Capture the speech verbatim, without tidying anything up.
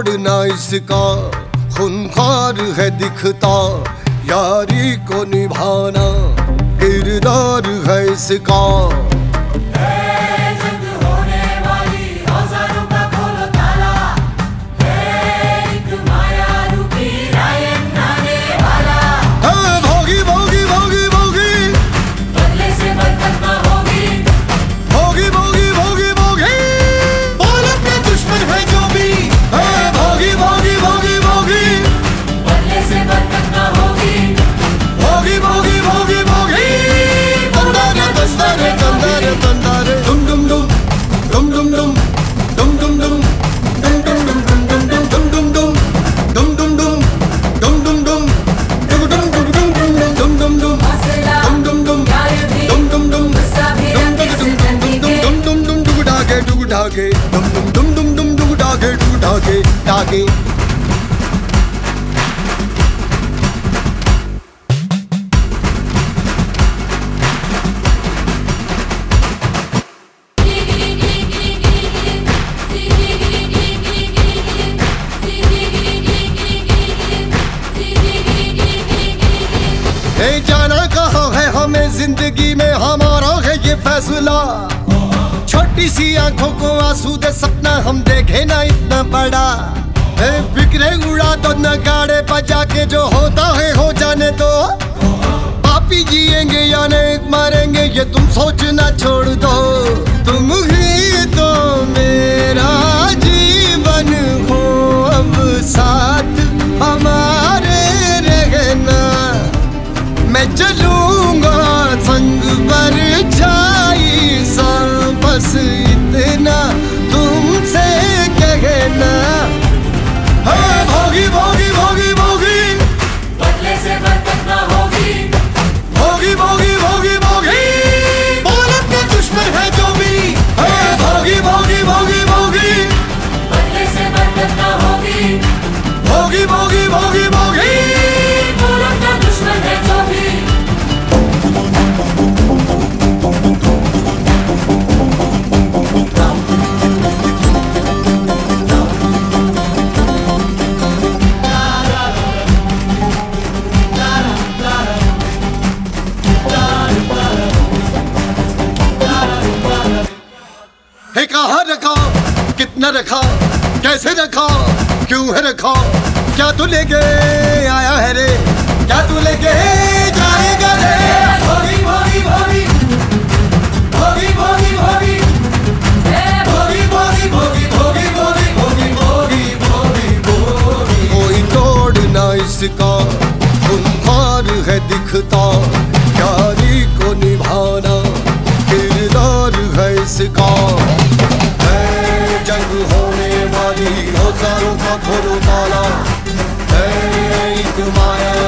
तोड़ना इसका खूंखार है दिखता, यारी को निभाना किरदार है इसका। डागे डुम डुम डुम डुम डुम डुम डागे डू डागे डागे। ए जाना कहाँ है हमें, जिंदगी में हमारा है ये फैसला। छोटी सी आंखों को आंसू दे सपना हम देखे ना इतना बड़ा। फिक्रे उड़ा दो नगाड़े बजा के, जो होता है हो जाने दो। पापी जिएंगे या नेक मरेंगे ये तुम सोचना छोड़ दो। तुम ही तो मेरा जीवन हो, अब साथ हमारे रहना। मैं चलूंगा संग परछाई सा, बस इतना तुमसे कहना। हाँ भोगी भोगी भोगी भोगी, बदले से बरकत ना होगी। भोगी भोगी भोगी भोगी, बोल अपने दुश्मन है जो भी। हाँ भोगी भोगी भोगी भोगी, बदले से बरकत ना होगी। भोगी भोगी भोगी भोगी, बोल अपना दुश्मन है जो भी। है कहाँ रखा, कितना रखा, कैसे रखा, क्यों है रखा, क्या तू लेके आया है रे, क्या तू लेके जाएगा रे। भोगी भोगी भोगी भोगी भोगी भोगी भोगी भोगी भोगी भोगी भोगी भोगी भोगी भोगी। कोई तोड़ना इसका खूंखार है दिखता, यारी को निभाना किरदार है इसका। जंग होने वाली औजारों का खोलो ताला, एक माया